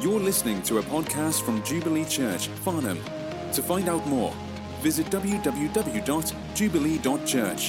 You're listening to a podcast from Jubilee Church, Farnham. To find out more, visit www.jubilee.church.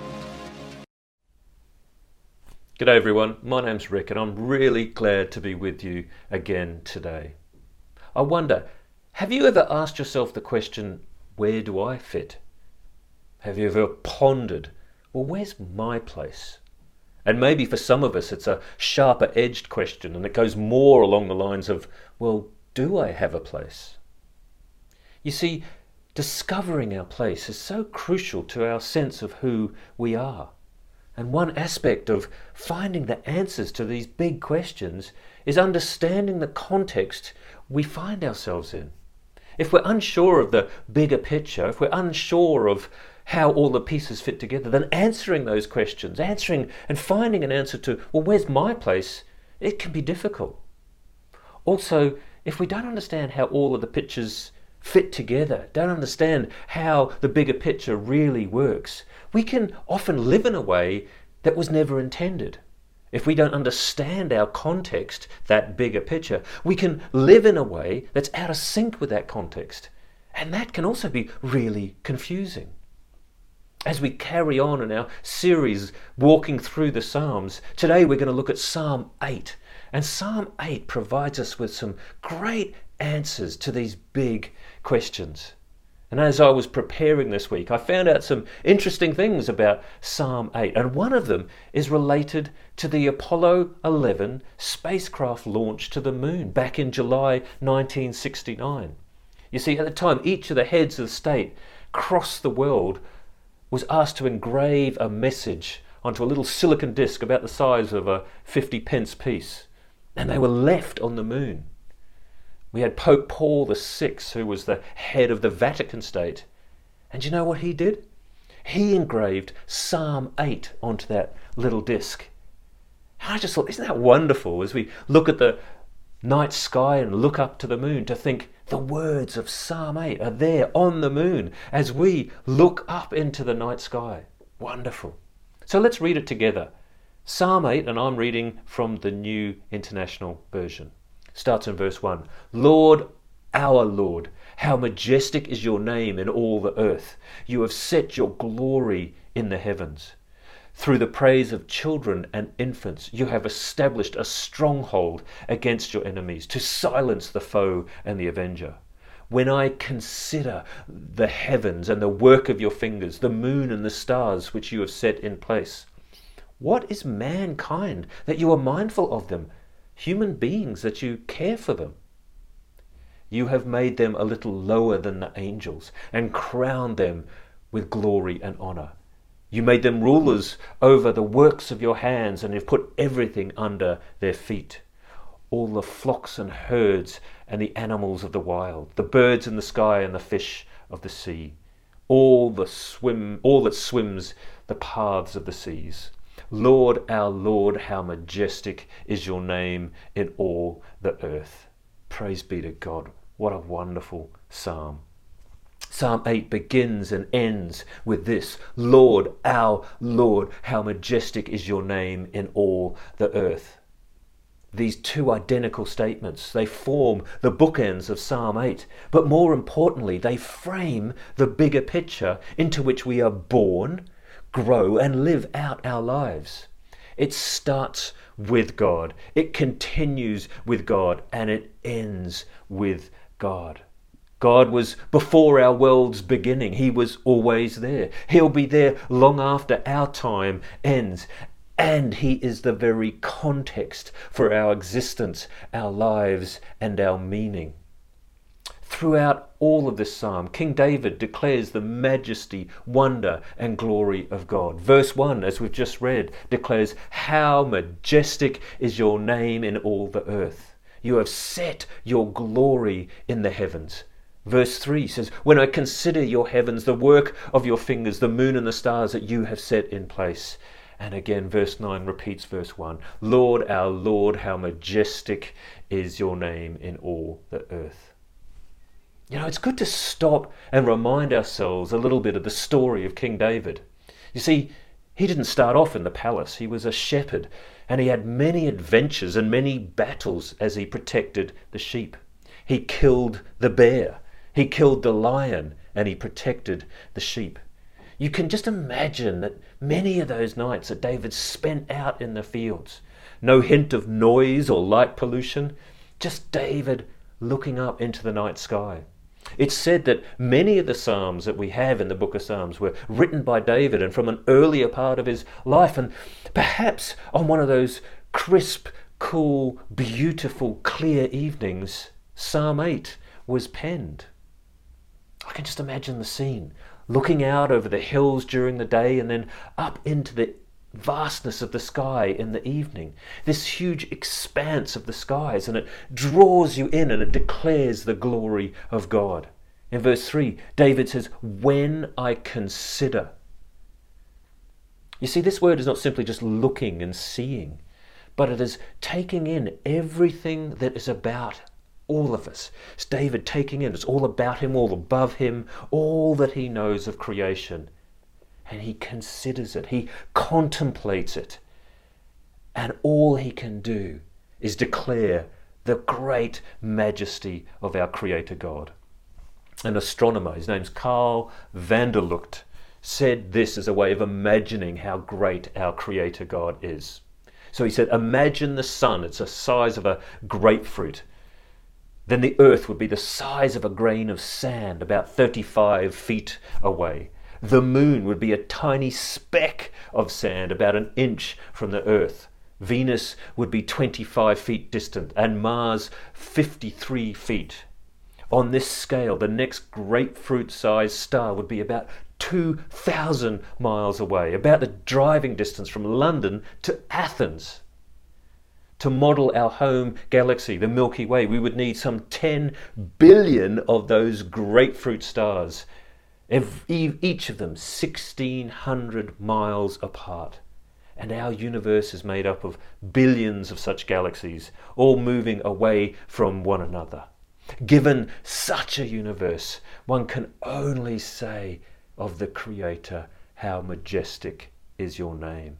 G'day everyone, my name's Rick and I'm really glad to be with you again today. I wonder, have you ever asked yourself the question, where do I fit? Have you ever pondered, well, where's my place? And maybe for some of us it's a sharper edged question and it goes more along the lines of, well, do I have a place? You see, discovering our place is so crucial to our sense of who we are. And one aspect of finding the answers to these big questions is understanding the context we find ourselves in. If we're unsure of the bigger picture, if we're unsure of how all the pieces fit together, then answering those questions, answering and finding an answer to, well, where's my place, it can be difficult. Also, if we don't understand how all of the pictures fit together, don't understand how the bigger picture really works, we can often live in a way that was never intended. If we don't understand our context, that bigger picture, we can live in a way that's out of sync with that context. And that can also be really confusing. As we carry on in our series, Walking Through the Psalms, today we're going to look at Psalm 8. And Psalm 8 provides us with some great answers to these big questions. And as I was preparing this week, I found out some interesting things about Psalm 8. And one of them is related to the Apollo 11 spacecraft launch to the moon back in July 1969. You see, at the time, each of the heads of state across the world was asked to engrave a message onto a little silicon disc about the size of a 50-pence piece. And they were left on the moon. We had Pope Paul VI, who was the head of the Vatican State. And you know what he did? He engraved Psalm 8 onto that little disc. And I just thought, isn't that wonderful as we look at the night sky and look up to the moon to think the words of Psalm 8 are there on the moon as we look up into the night sky. Wonderful. So let's read it together. Psalm 8, and I'm reading from the New International Version. Starts in verse 1. Lord, our Lord, how majestic is your name in all the earth. You have set your glory in the heavens. Through the praise of children and infants, you have established a stronghold against your enemies to silence the foe and the avenger. When I consider the heavens and the work of your fingers, the moon and the stars which you have set in place, what is mankind that you are mindful of them? Human beings that you care for them. You have made them a little lower than the angels and crowned them with glory and honor. You made them rulers over the works of your hands and have put everything under their feet. All the flocks and herds and the animals of the wild, the birds in the sky and the fish of the sea, all that swims the paths of the seas. Lord, our Lord, how majestic is your name in all the earth. Praise be to God. What a wonderful psalm. Psalm 8 begins and ends with this. Lord, our Lord, how majestic is your name in all the earth. These two identical statements, they form the bookends of Psalm 8, but more importantly, they frame the bigger picture into which we are born, grow and live out our lives. It starts with God, it continues with God, and it ends with God. God was before our world's beginning. He was always there. He'll be there long after our time ends. And he is the very context for our existence, our lives, and our meaning. Throughout all of this psalm, King David declares the majesty, wonder, and glory of God. Verse 1, as we've just read, declares, how majestic is your name in all the earth. You have set your glory in the heavens. Verse 3 says, when I consider your heavens, the work of your fingers, the moon and the stars that you have set in place. And again, verse 9 repeats verse 1. Lord, our Lord, how majestic is your name in all the earth. You know, it's good to stop and remind ourselves a little bit of the story of King David. You see, he didn't start off in the palace. He was a shepherd And he had many adventures and many battles as he protected the sheep. He killed the bear, he killed the lion, and he protected the sheep. You can just imagine that many of those nights that David spent out in the fields, no hint of noise or light pollution, just David looking up into the night sky. It's said that many of the Psalms that we have in the book of Psalms were written by David and from an earlier part of his life, and perhaps on one of those crisp, cool, beautiful, clear evenings, Psalm 8 was penned. I can just imagine the scene, looking out over the hills during the day and then up into the vastness of the sky in the evening, this huge expanse of the skies, and it draws you in and it declares the glory of God. In verse 3, David says, when I consider. You see, this word is not simply just looking and seeing, but it is taking in everything that is about all of us. It's David taking in, it's all about him, all above him, all that he knows of creation. And he considers it, he contemplates it. And all he can do is declare the great majesty of our Creator God. An astronomer, his name's Carl van der Lugt, said this as a way of imagining how great our Creator God is. So he said, imagine the sun, it's the size of a grapefruit. Then the earth would be the size of a grain of sand, about 35 feet away. The moon would be a tiny speck of sand, about an inch from the earth. Venus would be 25 feet distant, and Mars 53 feet. On this scale, the next grapefruit-sized star would be about 2,000 miles away, about the driving distance from London to Athens. To model our home galaxy, the Milky Way, we would need some 10 billion of those grapefruit stars, each of them 1,600 miles apart. And our universe is made up of billions of such galaxies, all moving away from one another. Given such a universe, one can only say of the Creator, how majestic is your name.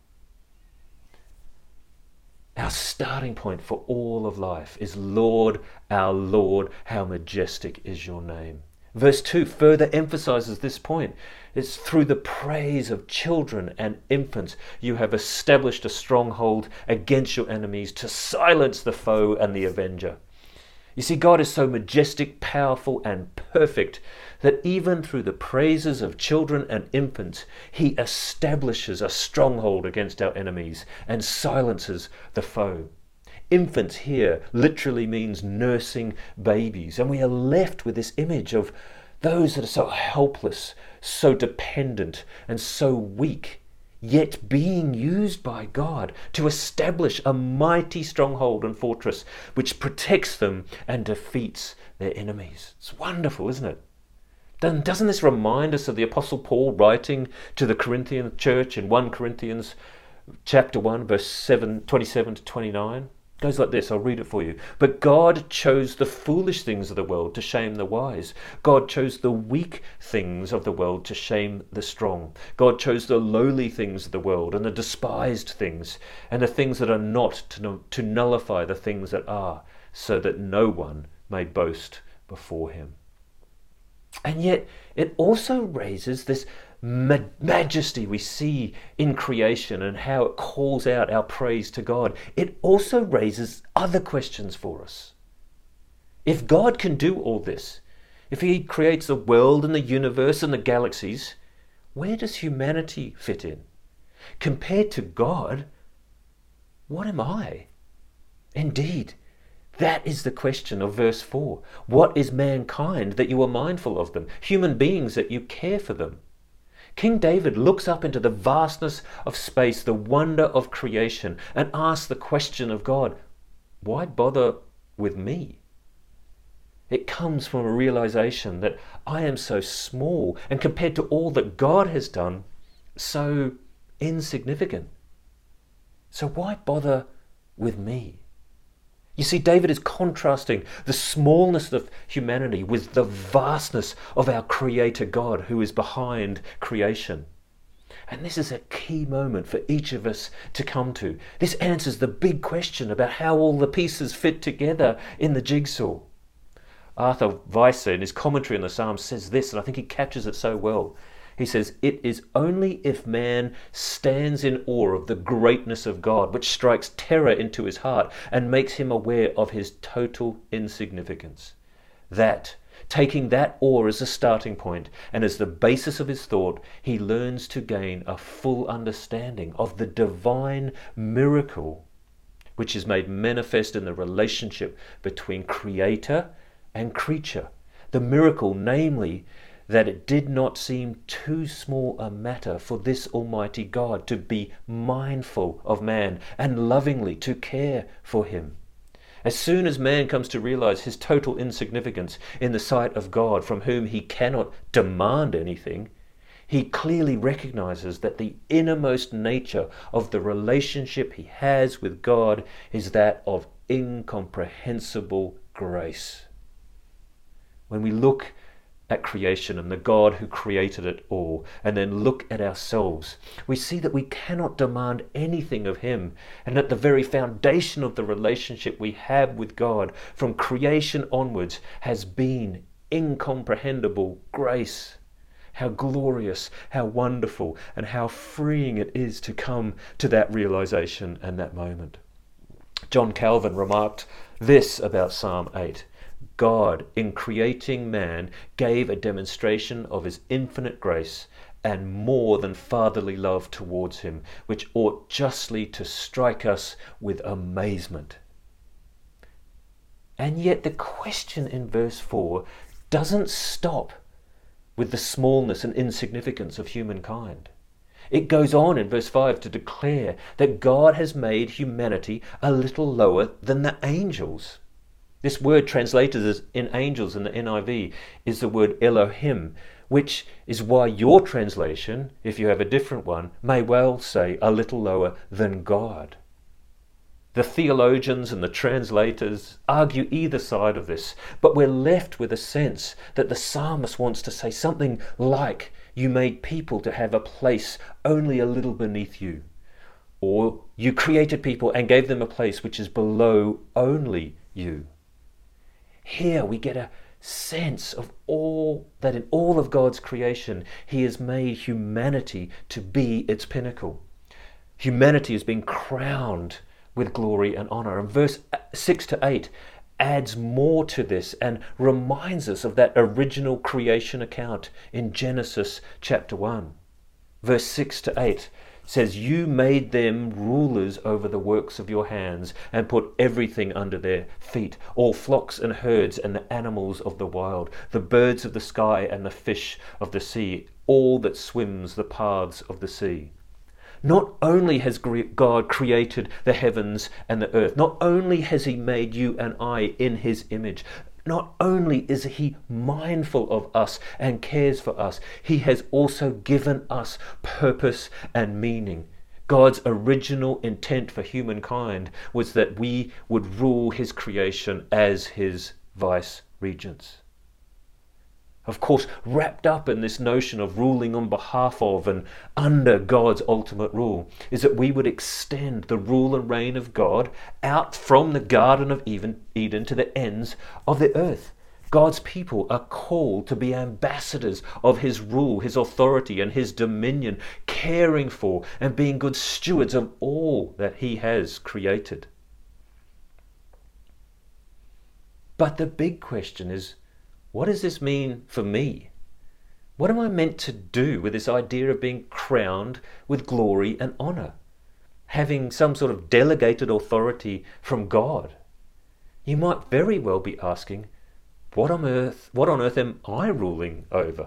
Our starting point for all of life is, Lord, our Lord, how majestic is your name. Verse 2 further emphasizes this point. It's through the praise of children and infants you have established a stronghold against your enemies to silence the foe and the avenger. You see, God is so majestic, powerful, and perfect that even through the praises of children and infants, he establishes a stronghold against our enemies and silences the foe. Infants here literally means nursing babies, and we are left with this image of those that are so helpless, so dependent, and so weak, yet being used by God to establish a mighty stronghold and fortress which protects them and defeats their enemies. It's wonderful, isn't it? Then doesn't this remind us of the Apostle Paul writing to the Corinthian church in 1 Corinthians chapter 1, verse 27 to 29? It goes like this, I'll read it for you. But God chose the foolish things of the world to shame the wise. God chose the weak things of the world to shame the strong. God chose the lowly things of the world and the despised things and the things that are not to nullify the things that are, so that no one may boast before him. And yet it also raises this majesty we see in creation and how it calls out our praise to God. It also raises other questions for us. If God can do all this, if he creates the world and the universe and the galaxies, where does humanity fit in? Compared to God, what am I? Indeed, that is the question of verse 4. What is mankind that you are mindful of them? Human beings that you care for them. King David looks up into the vastness of space, the wonder of creation, and asks the question of God, why bother with me? It comes from a realization that I am so small, and compared to all that God has done, so insignificant. So why bother with me? You see, David is contrasting the smallness of humanity with the vastness of our Creator God who is behind creation. And this is a key moment for each of us to come to. This answers the big question about how all the pieces fit together in the jigsaw. Arthur Weiss, in his commentary on the Psalms, says this, and I think he captures it so well. He says, "It is only if man stands in awe of the greatness of God, which strikes terror into his heart and makes him aware of his total insignificance, that, taking that awe as a starting point and as the basis of his thought, he learns to gain a full understanding of the divine miracle which is made manifest in the relationship between creator and creature. The miracle, namely, that it did not seem too small a matter for this Almighty God to be mindful of man and lovingly to care for him. As soon as man comes to realize his total insignificance in the sight of God, from whom he cannot demand anything, he clearly recognizes that the innermost nature of the relationship he has with God is that of incomprehensible grace. When we look at creation and the God who created it all, and then look at ourselves, we see that we cannot demand anything of him, and that the very foundation of the relationship we have with God from creation onwards has been incomprehensible grace. How glorious, how wonderful, and how freeing it is to come to that realization and that moment. John Calvin remarked this about Psalm 8. God, in creating man, gave a demonstration of his infinite grace and more than fatherly love towards him, which ought justly to strike us with amazement. And yet the question in verse 4 doesn't stop with the smallness and insignificance of humankind. It goes on in verse 5 to declare that God has made humanity a little lower than the angels. This word translated as in angels in the NIV is the word Elohim, which is why your translation, if you have a different one, may well say a little lower than God. The theologians and the translators argue either side of this, but we're left with a sense that the psalmist wants to say something like, "You made people to have a place only a little beneath you," or "You created people and gave them a place which is below only you." Here we get a sense of all that in all of God's creation, he has made humanity to be its pinnacle. Humanity has been crowned with glory and honor. And verse 6 to 8 adds more to this and reminds us of that original creation account in Genesis chapter 1. Verse 6 to 8 says, "You made them rulers over the works of your hands and put everything under their feet, all flocks and herds and the animals of the wild, the birds of the sky and the fish of the sea, all that swims the paths of the sea." Not only has God created the heavens and the earth, not only has he made you and I in his image, not only is he mindful of us and cares for us, he has also given us purpose and meaning. God's original intent for humankind was that we would rule his creation as his vice regents. Of course, wrapped up in this notion of ruling on behalf of and under God's ultimate rule is that we would extend the rule and reign of God out from the Garden of Eden to the ends of the earth. God's people are called to be ambassadors of his rule, his authority, and his dominion, caring for and being good stewards of all that he has created. But the big question is, what does this mean for me? What am I meant to do with this idea of being crowned with glory and honor? Having some sort of delegated authority from God? You might very well be asking, what on earth am I ruling over?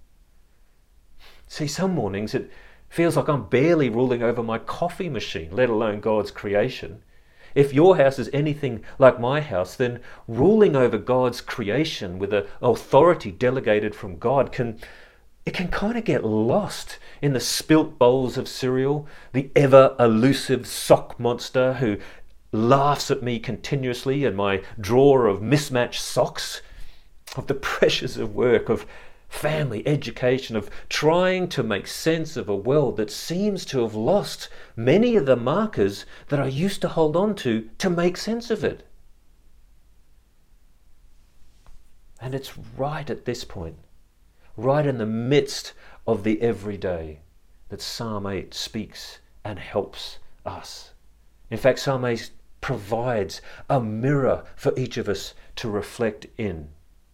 See, some mornings it feels like I'm barely ruling over my coffee machine, let alone God's creation. If your house is anything like my house, then ruling over God's creation with an authority delegated from God can kind of get lost in the spilt bowls of cereal, the ever elusive sock monster who laughs at me continuously in my drawer of mismatched socks, of the pressures of work, of family, education, of trying to make sense of a world that seems to have lost many of the markers that I used to hold on to make sense of it. And it's right at this point, right in the midst of the everyday, that Psalm 8 speaks and helps us. In fact, Psalm 8 provides a mirror for each of us to reflect in.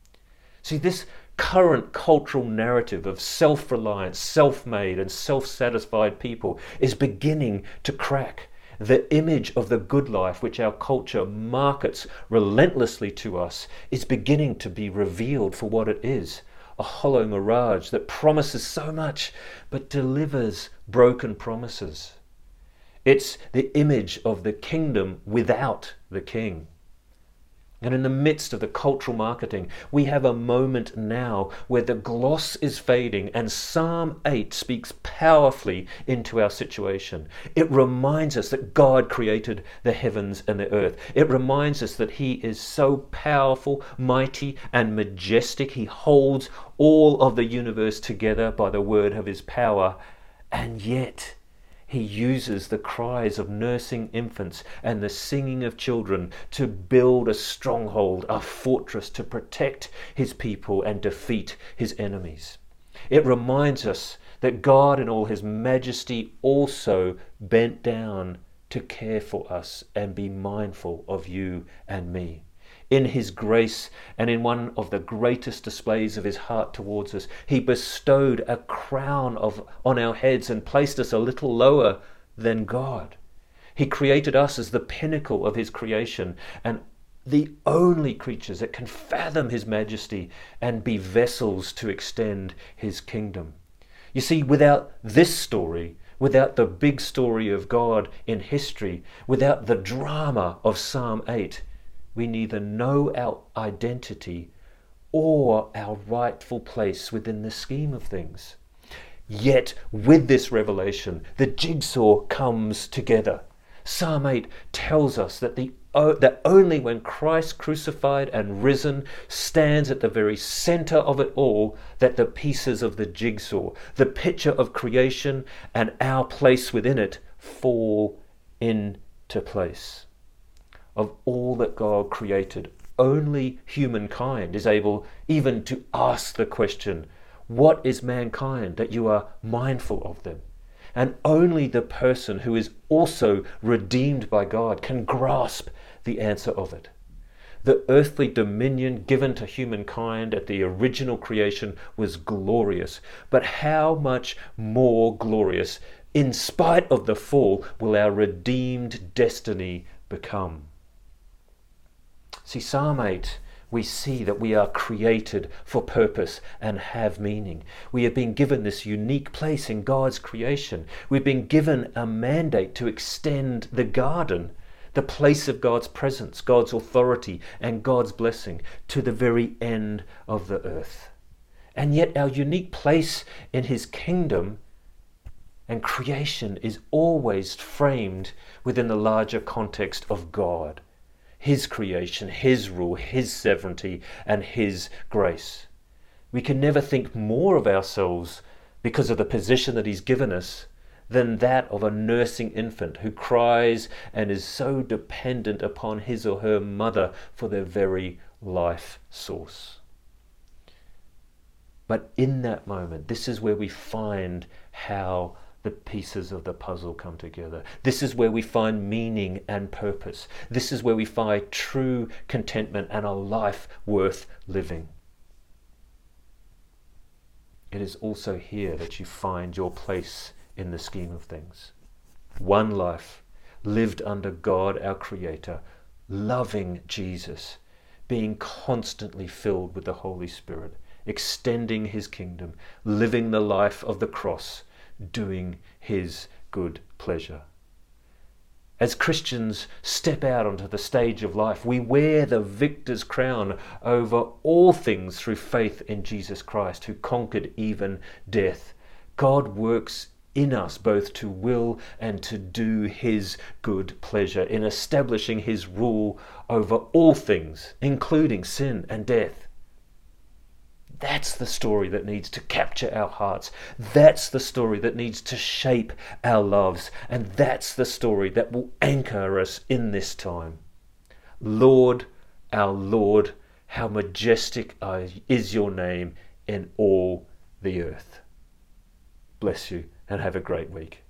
See, this current cultural narrative of self-reliant, self-made and self-satisfied people is beginning to crack. The image of the good life which our culture markets relentlessly to us is beginning to be revealed for what it is, a hollow mirage that promises so much but delivers broken promises. It's the image of the kingdom without the king. And in the midst of the cultural marketing, we have a moment now where the gloss is fading and Psalm 8 speaks powerfully into our situation. It reminds us that God created the heavens and the earth. It reminds us that He is so powerful, mighty, and majestic. He holds all of the universe together by the word of His power. And yet, He uses the cries of nursing infants and the singing of children to build a stronghold, a fortress to protect His people and defeat His enemies. It reminds us that God in all His majesty also bent down to care for us and be mindful of you and me. In His grace and in one of the greatest displays of His heart towards us, He bestowed a crown on our heads and placed us a little lower than God. He created us as the pinnacle of His creation and the only creatures that can fathom His majesty and be vessels to extend His kingdom. You see, without this story, without the big story of God in history, without the drama of Psalm 8, we neither know our identity or our rightful place within the scheme of things. Yet, with this revelation, the jigsaw comes together. Psalm 8 tells us that that only when Christ crucified and risen stands at the very center of it all, that the pieces of the jigsaw, the picture of creation and our place within it, fall into place. Of all that God created, only humankind is able even to ask the question, what is mankind that you are mindful of them? And only the person who is also redeemed by God can grasp the answer of it. The earthly dominion given to humankind at the original creation was glorious, but how much more glorious, in spite of the fall, will our redeemed destiny become? See, Psalm 8, we see that we are created for purpose and have meaning. We have been given this unique place in God's creation. We've been given a mandate to extend the garden, the place of God's presence, God's authority, and God's blessing to the very end of the earth. And yet our unique place in His kingdom and creation is always framed within the larger context of God. His creation, His rule, His sovereignty, and His grace. We can never think more of ourselves because of the position that He's given us than that of a nursing infant who cries and is so dependent upon his or her mother for their very life source. But in that moment, this is where we find how the pieces of the puzzle come together. This is where we find meaning and purpose. This is where we find true contentment and a life worth living. It is also here that you find your place in the scheme of things. One life lived under God, our Creator, loving Jesus, being constantly filled with the Holy Spirit, extending His kingdom, living the life of the cross, doing His good pleasure. As Christians step out onto the stage of life, we wear the victor's crown over all things through faith in Jesus Christ, who conquered even death. God works in us both to will and to do His good pleasure in establishing His rule over all things, including sin and death. That's the story that needs to capture our hearts. That's the story that needs to shape our lives. And that's the story that will anchor us in this time. Lord, our Lord, how majestic is your name in all the earth. Bless you and have a great week.